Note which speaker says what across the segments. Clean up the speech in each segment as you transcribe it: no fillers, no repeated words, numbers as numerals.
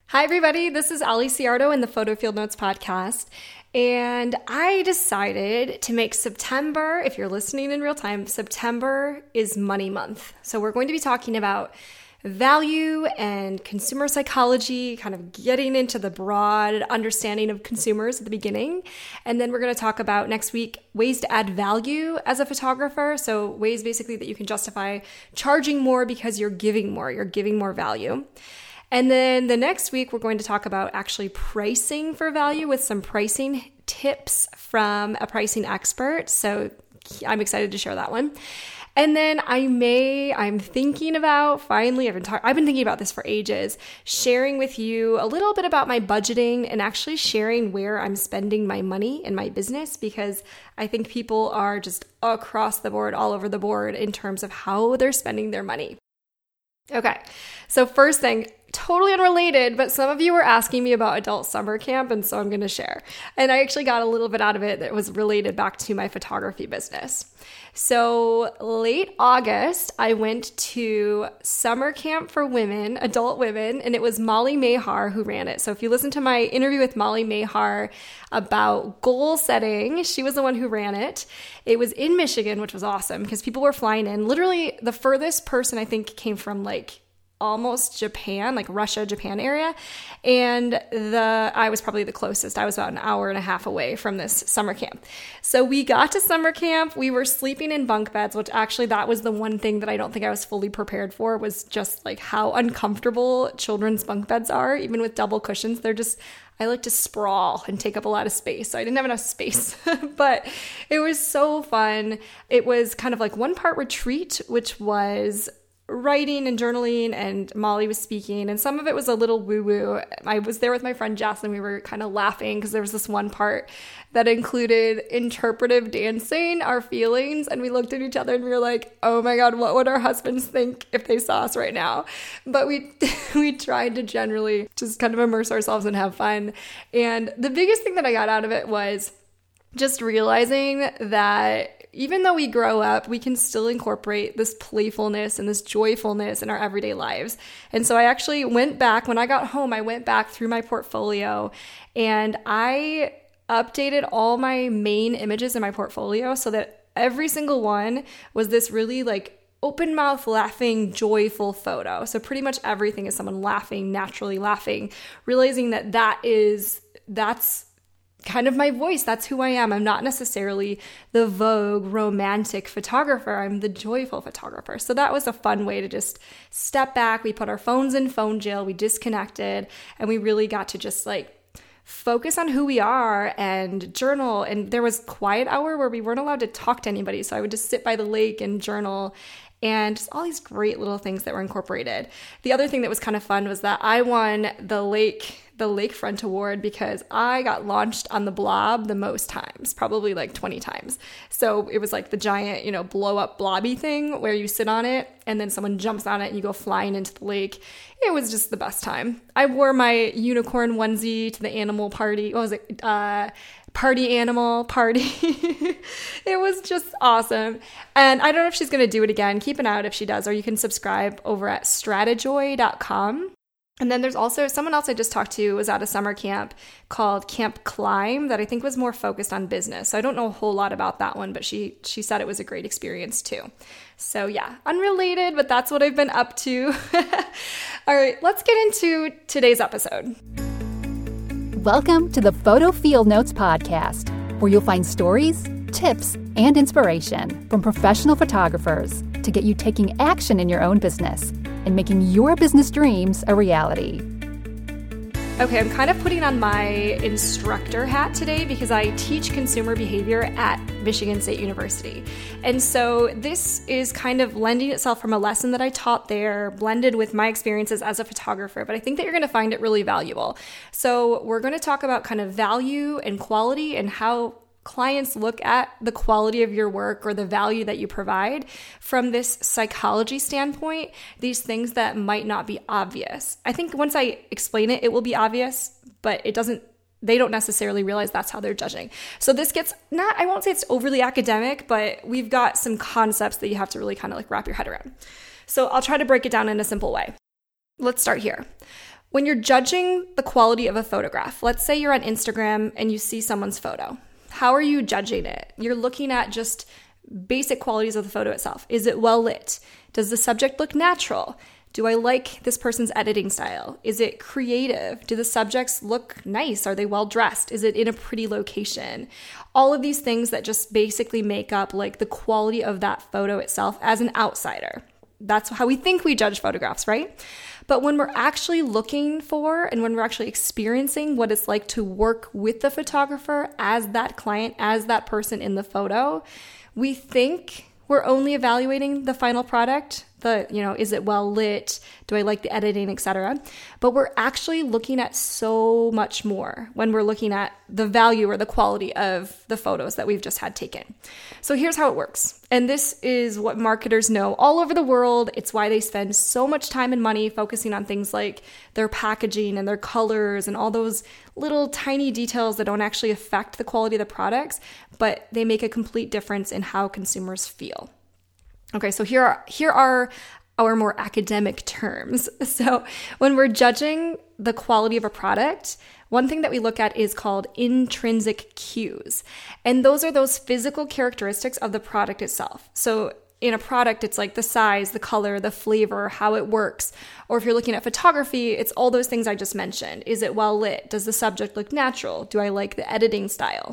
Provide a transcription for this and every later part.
Speaker 1: Hi, everybody. This is Ali Ciardo in the Photo Field Notes podcast. And I decided to make September, if you're listening in real time, September is money month. So we're going to be talking about value and consumer psychology, kind of getting into the broad understanding of consumers at the beginning. And then we're going to talk about next week ways to add value as a photographer. So ways basically that you can justify charging more because you're giving more value. And then the next week, we're going to talk about actually pricing for value with some pricing tips from a pricing expert. So I'm excited to share that one. And then I'm thinking about, finally, I've been thinking about this for ages, sharing with you a little bit about my budgeting and actually sharing where I'm spending my money in my business, because I think people are just across the board, all over the board in terms of how they're spending their money. Okay, so first thing, totally unrelated, but some of you were asking me about adult summer camp, and so I'm going to share. And I actually got a little bit out of it that was related back to my photography business. So late August, I went to summer camp for women, adult women, and it was Molly Mahar who ran it. So if you listen to my interview with Molly Mahar about goal setting, she was the one who ran it. It was in Michigan, which was awesome because people were flying in. Literally the furthest person I think came from almost Japan, like Russia, Japan area. And I was probably the closest. I was about an hour and a half away from this summer camp. So we got to summer camp. We were sleeping in bunk beds, which actually that was the one thing that I don't think I was fully prepared for, was just how uncomfortable children's bunk beds are, even with double cushions. I like to sprawl and take up a lot of space. So I didn't have enough space, but it was so fun. It was kind of like one part retreat, which was writing and journaling, and Molly was speaking, and some of it was a little woo-woo. I was there with my friend Jess, and we were kind of laughing because there was this one part that included interpretive dancing our feelings, and we looked at each other and we were like, oh my God, what would our husbands think if they saw us right now? But we tried to generally just kind of immerse ourselves and have fun. And the biggest thing that I got out of it was just realizing that even though we grow up, we can still incorporate this playfulness and this joyfulness in our everyday lives. And so I actually went back, when I got home, I went back through my portfolio and I updated all my main images in my portfolio so that every single one was this really open mouth, laughing, joyful photo. So pretty much everything is someone laughing, naturally laughing, realizing that that's kind of my voice. That's who I am. I'm not necessarily the Vogue romantic photographer. I'm the joyful photographer. So that was a fun way to just step back. We put our phones in phone jail. We disconnected, and we really got to just focus on who we are and journal. And there was quiet hour where we weren't allowed to talk to anybody. So I would just sit by the lake and journal, and just all these great little things that were incorporated. The other thing that was kind of fun was that I won the Lakefront Award because I got launched on the blob the most times, probably 20 times. So it was the giant, blow up blobby thing where you sit on it and then someone jumps on it and you go flying into the lake. It was just the best time. I wore my unicorn onesie to the animal party. What was it? Party animal party. It was just awesome. And I don't know if she's going to do it again. Keep an eye out if she does, or you can subscribe over at Stratajoy.com. And then there's also someone else I just talked to was at a summer camp called Camp Climb that I think was more focused on business. So I don't know a whole lot about that one, but she said it was a great experience too. So yeah, unrelated, but that's what I've been up to. All right, let's get into today's episode.
Speaker 2: Welcome to the Photo Field Notes podcast, where you'll find stories, tips, and inspiration from professional photographers to get you taking action in your own business and making your business dreams a reality.
Speaker 1: Okay, I'm kind of putting on my instructor hat today because I teach consumer behavior at Michigan State University. And so this is kind of lending itself from a lesson that I taught there, blended with my experiences as a photographer, but I think that you're going to find it really valuable. So we're going to talk about kind of value and quality and how clients look at the quality of your work or the value that you provide from this psychology standpoint, these things that might not be obvious. I think once I explain it, it will be obvious, but they don't necessarily realize that's how they're judging. So this gets I won't say it's overly academic, but we've got some concepts that you have to really kind of wrap your head around. So I'll try to break it down in a simple way. Let's start here. When you're judging the quality of a photograph, let's say you're on Instagram and you see someone's photo. How are you judging it? You're looking at just basic qualities of the photo itself. Is it well lit? Does the subject look natural? Do I like this person's editing style? Is it creative? Do the subjects look nice? Are they well dressed? Is it in a pretty location? All of these things that just basically make up like the quality of that photo itself as an outsider. That's how we think we judge photographs, right? But when we're actually looking for and when we're actually experiencing what it's like to work with the photographer as that client, as that person in the photo, we think we're only evaluating the final product, is it well lit? Do I like the editing, etc.? But we're actually looking at so much more when we're looking at the value or the quality of the photos that we've just had taken. So here's how it works. And this is what marketers know all over the world. It's why they spend so much time and money focusing on things like their packaging and their colors and all those little tiny details that don't actually affect the quality of the products, but they make a complete difference in how consumers feel. Okay, so here are our more academic terms. So when we're judging the quality of a product, one thing that we look at is called intrinsic cues. And those are those physical characteristics of the product itself. So in a product, it's like the size, the color, the flavor, how it works. Or if you're looking at photography, it's all those things I just mentioned. Is it well lit? Does the subject look natural? Do I like the editing style?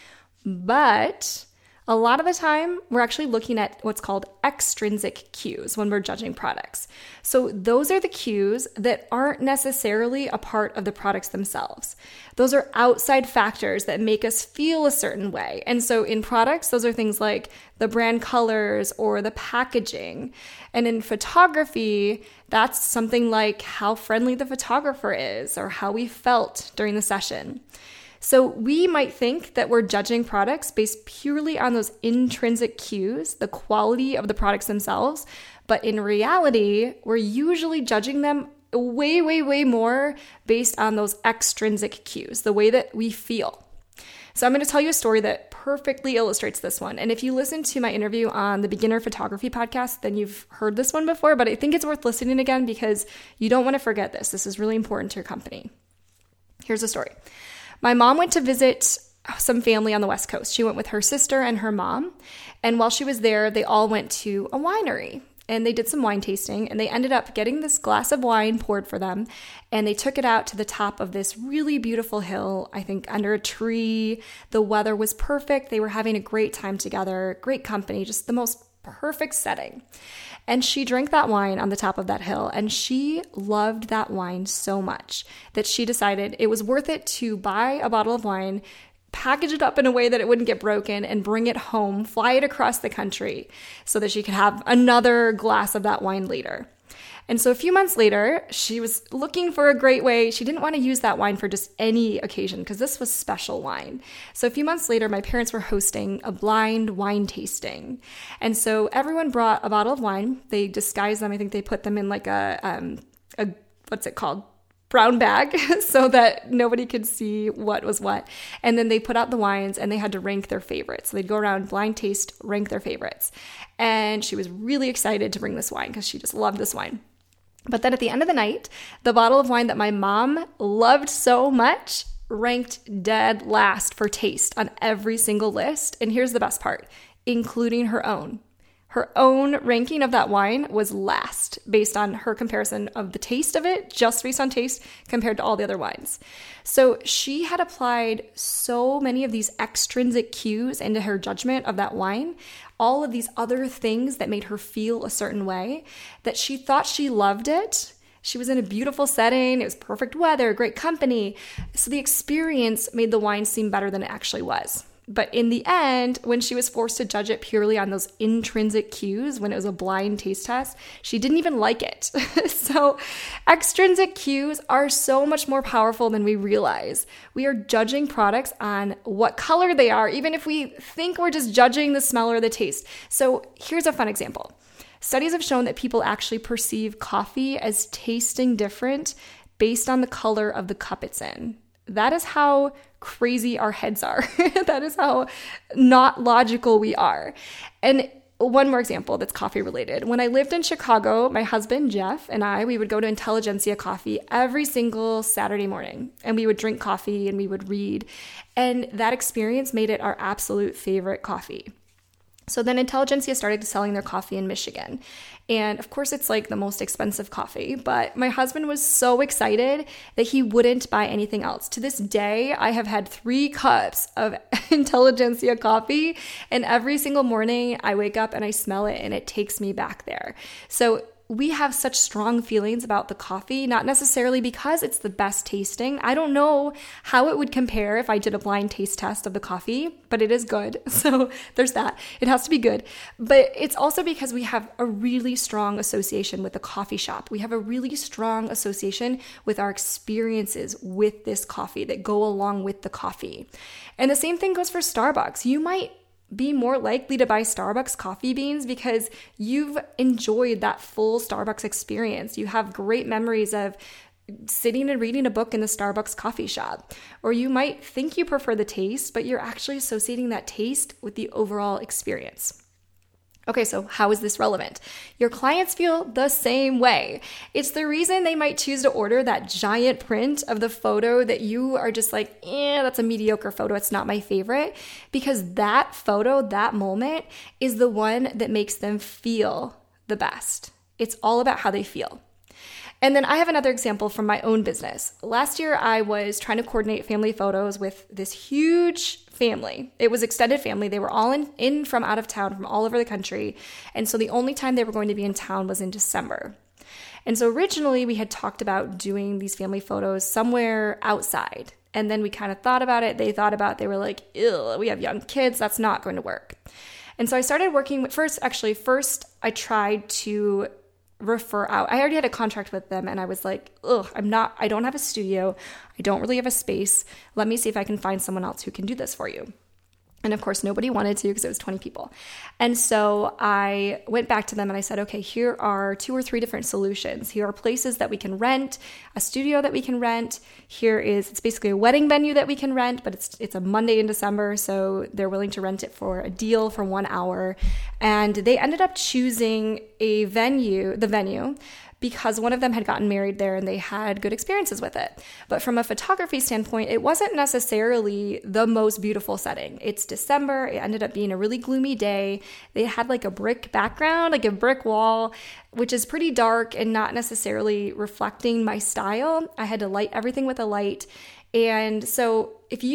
Speaker 1: But a lot of the time, we're actually looking at what's called extrinsic cues when we're judging products. So those are the cues that aren't necessarily a part of the products themselves. Those are outside factors that make us feel a certain way. And so in products, those are things like the brand colors or the packaging. And in photography, that's something like how friendly the photographer is or how we felt during the session. So we might think that we're judging products based purely on those intrinsic cues, the quality of the products themselves, but in reality, we're usually judging them way, way, way more based on those extrinsic cues, the way that we feel. So I'm going to tell you a story that perfectly illustrates this one. And if you listen to my interview on the Beginner Photography podcast, then you've heard this one before, but I think it's worth listening again because you don't want to forget this. This is really important to your company. Here's the story. My mom went to visit some family on the West Coast. She went with her sister and her mom. And while she was there, they all went to a winery and they did some wine tasting and they ended up getting this glass of wine poured for them. And they took it out to the top of this really beautiful hill, I think under a tree. The weather was perfect. They were having a great time together, great company, just the most perfect setting. And she drank that wine on the top of that hill, and she loved that wine so much that she decided it was worth it to buy a bottle of wine, package it up in a way that it wouldn't get broken, and bring it home, fly it across the country so that she could have another glass of that wine later. And so a few months later, she was looking for a great way. She didn't want to use that wine for just any occasion because this was special wine. So a few months later, my parents were hosting a blind wine tasting. And so everyone brought a bottle of wine. They disguised them. I think they put them in like a what's it called? Brown bag so that nobody could see what was what. And then they put out the wines and they had to rank their favorites. So they'd go around, blind taste, rank their favorites. And she was really excited to bring this wine because she just loved this wine. But then at the end of the night, the bottle of wine that my mom loved so much ranked dead last for taste on every single list. And here's the best part, including her own. Her own ranking of that wine was last based on her comparison of the taste of it, just based on taste compared to all the other wines. So she had applied so many of these extrinsic cues into her judgment of that wine, all of these other things that made her feel a certain way, that she thought she loved it. She was in a beautiful setting. It was perfect weather, great company. So the experience made the wine seem better than it actually was. But in the end, when she was forced to judge it purely on those intrinsic cues, when it was a blind taste test, she didn't even like it. So extrinsic cues are so much more powerful than we realize. We are judging products on what color they are, even if we think we're just judging the smell or the taste. So here's a fun example. Studies have shown that people actually perceive coffee as tasting different based on the color of the cup it's in. That is how crazy our heads are. That is how not logical we are. And one more example that's coffee related. When I lived in Chicago, my husband, Jeff, and we would go to Intelligentsia Coffee every single Saturday morning, and we would drink coffee and we would read. And that experience made it our absolute favorite coffee. So then Intelligentsia started selling their coffee in Michigan. And of course, it's like the most expensive coffee, but my husband was so excited that he wouldn't buy anything else. To this day, I have had 3 cups of Intelligentsia coffee, and every single morning I wake up and I smell it and it takes me back there. So we have such strong feelings about the coffee, not necessarily because it's the best tasting. I don't know how it would compare if I did a blind taste test of the coffee, but it is good. So there's that. It has to be good. But it's also because we have a really strong association with the coffee shop. We have a really strong association with our experiences with this coffee that go along with the coffee. And the same thing goes for Starbucks. You might be more likely to buy Starbucks coffee beans because you've enjoyed that full Starbucks experience. You have great memories of sitting and reading a book in the Starbucks coffee shop. Or you might think you prefer the taste, but you're actually associating that taste with the overall experience. Okay, so how is this relevant? Your clients feel the same way. It's the reason they might choose to order that giant print of the photo that you are just like, that's a mediocre photo. It's not my favorite. Because that photo, that moment is the one that makes them feel the best. It's all about how they feel. And then I have another example from my own business. Last year, I was trying to coordinate family photos with this huge family. It was extended family. They were all in from out of town, from all over the country. And so the only time they were going to be in town was in December. And so originally we had talked about doing these family photos somewhere outside. And then we kind of thought about it. They thought about it. They were like, ew, we have young kids. That's not going to work. And so I started working with, first I tried to refer out. I already had a contract with them and I was like, I don't have a studio. I don't really have a space. Let me see if I can find someone else who can do this for you. And of course, nobody wanted to because it was 20 people. And so I went back to them and I said, okay, here are 2 or 3 different solutions. Here are places that we can rent, a studio that we can rent. It's basically a wedding venue that we can rent, but it's a Monday in December. So they're willing to rent it for a deal for 1 hour. And they ended up choosing the venue, because one of them had gotten married there and they had good experiences with it. But from a photography standpoint, it wasn't necessarily the most beautiful setting. It's December. It ended up being a really gloomy day. They had like a brick background, like a brick wall, which is pretty dark and not necessarily reflecting my style. I had to light everything with a light. And so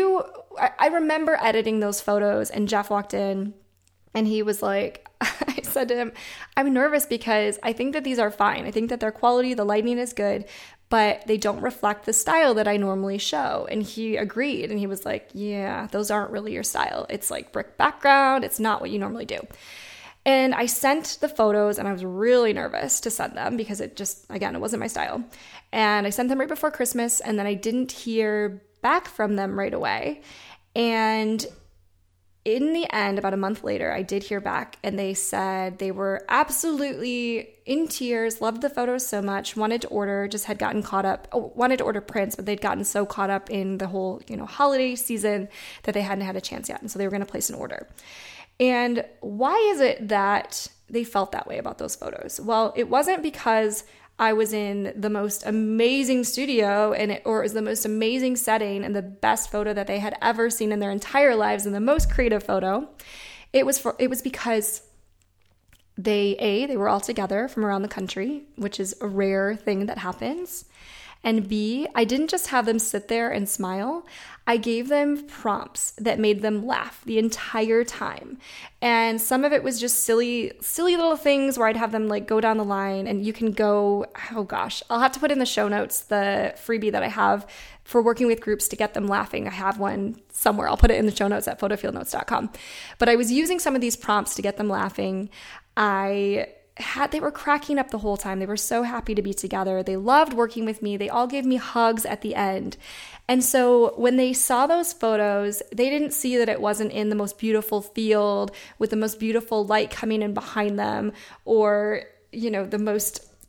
Speaker 1: I remember editing those photos and Jeff walked in and he was like, I said to him, I'm nervous because I think that these are fine. I think that their quality, the lighting is good, but they don't reflect the style that I normally show. And he agreed. And he was like, yeah, those aren't really your style. It's like brick background. It's not what you normally do. And I sent the photos and I was really nervous to send them because it wasn't my style. And I sent them right before Christmas and then I didn't hear back from them right away. And in the end, about a month later, I did hear back and they said they were absolutely in tears, loved the photos so much, wanted to order prints, but they'd gotten so caught up in the whole, holiday season that they hadn't had a chance yet. And so they were going to place an order. And why is it that they felt that way about those photos? Well, it wasn't because I was in the most amazing studio or it was the most amazing setting and the best photo that they had ever seen in their entire lives and the most creative photo. It was because they were all together from around the country, which is a rare thing that happens. And B, I didn't just have them sit there and smile. I gave them prompts that made them laugh the entire time. And some of it was just silly little things where I'd have them like go down the line and you can go, I'll have to put in the show notes the freebie that I have for working with groups to get them laughing. I have one somewhere. I'll put it in the show notes at photofieldnotes.com. But I was using some of these prompts to get them laughing. They were cracking up the whole time. They were so happy to be together. They loved working with me. They all gave me hugs at the end. And so when they saw those photos, they didn't see that it wasn't in the most beautiful field with the most beautiful light coming in behind them or, the most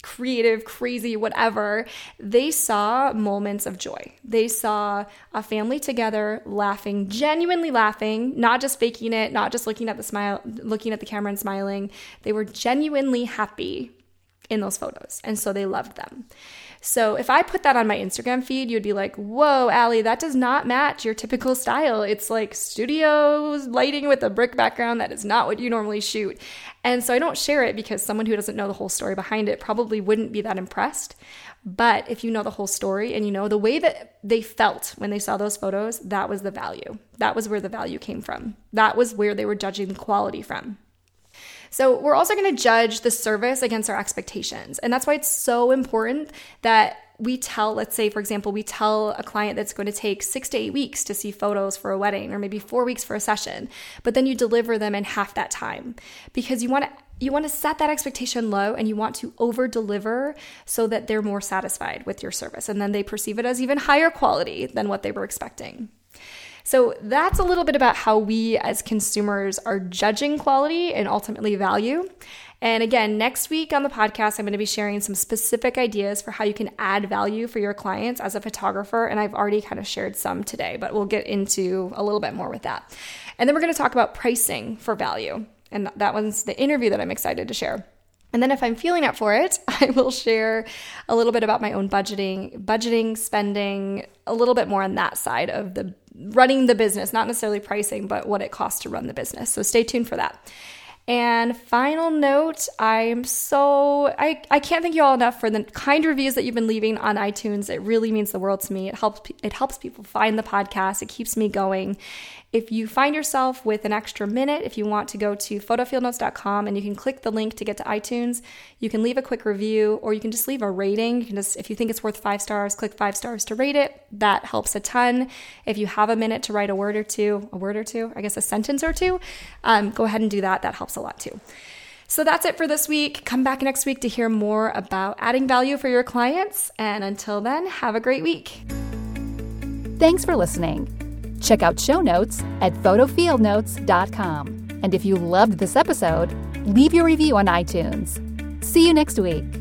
Speaker 1: creative, crazy, whatever, they saw moments of joy. They saw a family together laughing, genuinely laughing, not just faking it, not just looking at the camera and smiling. They were genuinely happy in those photos. And so they loved them. So if I put that on my Instagram feed, you'd be like, whoa, Allie, that does not match your typical style. It's like studio lighting with a brick background. That is not what you normally shoot. And so I don't share it because someone who doesn't know the whole story behind it probably wouldn't be that impressed. But if you know the whole story and you know the way that they felt when they saw those photos, that was the value. That was where the value came from. That was where they were judging the quality from. So we're also going to judge the service against our expectations. And that's why it's so important that we tell, let's say, for example, we tell a client that's going to take 6 to 8 weeks to see photos for a wedding, or maybe 4 weeks for a session, but then you deliver them in half that time because you want to set that expectation low and you want to over deliver so that they're more satisfied with your service. And then they perceive it as even higher quality than what they were expecting. So that's a little bit about how we as consumers are judging quality and ultimately value. And again, next week on the podcast, I'm going to be sharing some specific ideas for how you can add value for your clients as a photographer. And I've already kind of shared some today, but we'll get into a little bit more with that. And then we're going to talk about pricing for value. And that one's the interview that I'm excited to share. And then if I'm feeling up for it, I will share a little bit about my own budgeting, spending, a little bit more on that side of the running the business, not necessarily pricing, but what it costs to run the business. So stay tuned for that. And final note, I can't thank you all enough for the kind reviews that you've been leaving on iTunes. It really means the world to me. It helps people find the podcast. It keeps me going. If you find yourself with an extra minute, if you want to go to photofieldnotes.com and you can click the link to get to iTunes, you can leave a quick review or you can just leave a rating. You can just, if you think it's worth 5 stars, click 5 stars to rate it. That helps a ton. If you have a minute to write a sentence or two, go ahead and do that. That helps a lot too. So that's it for this week. Come back next week to hear more about adding value for your clients. And until then, have a great week.
Speaker 2: Thanks for listening. Check out show notes at photofieldnotes.com. And if you loved this episode, leave your review on iTunes. See you next week.